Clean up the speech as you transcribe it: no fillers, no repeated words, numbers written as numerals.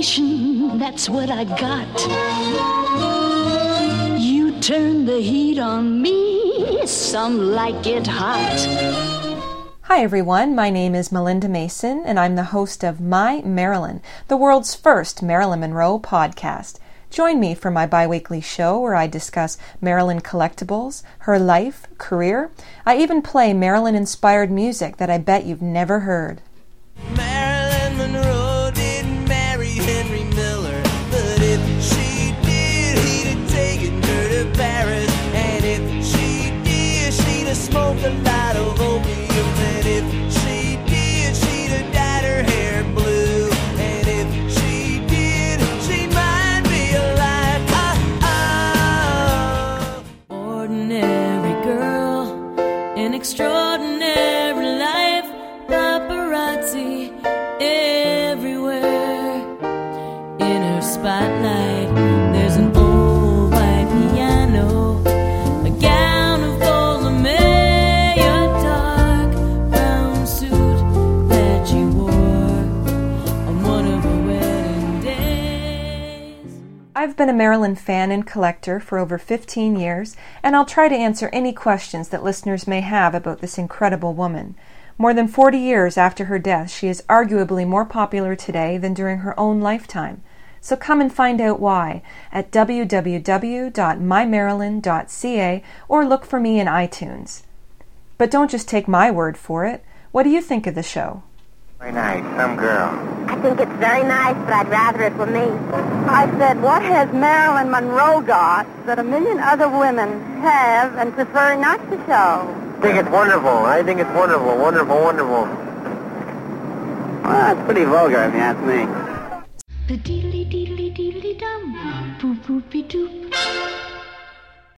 imagination, that's what I got. You turn the heat on me, some like it hot. Hi everyone, my name is Melinda Mason and I'm the host of My Marilyn, the world's first Marilyn Monroe podcast. Join me for my bi-weekly show where I discuss Marilyn collectibles, her life, career. I even play Marilyn-inspired music that I bet you've never heard. Marilyn Monroe didn't marry Henry Miller, but if she did, he'd have taken her to Paris. And if she did, she'd have smoked a lot of opium. And if she did, she'd have dyed her hair blue. And if she did, she might be alive. Ordinary girl, an extraordinary life. Paparazzi everywhere. In her spotlight, there's an old white piano, a gown of gold lame, a dark brown suit that she wore on one of her wedding days. I've been a Marilyn fan and collector for over 15 years, and I'll try to answer any questions that listeners may have about this incredible woman. More than 40 years after her death, she is arguably more popular today than during her own lifetime. So come and find out why at www.mymarilyn.ca or look for me in iTunes. But don't just take my word for it. What do you think of the show? Very nice, some girl. I think it's very nice, but I'd rather it were me. I said, what has Marilyn Monroe got that a million other women have and prefer not to show? I think it's wonderful. I think it's wonderful, wonderful, wonderful. Well, it's pretty vulgar, if you ask me. The deedly deedly deedly dum, boop boopy doop.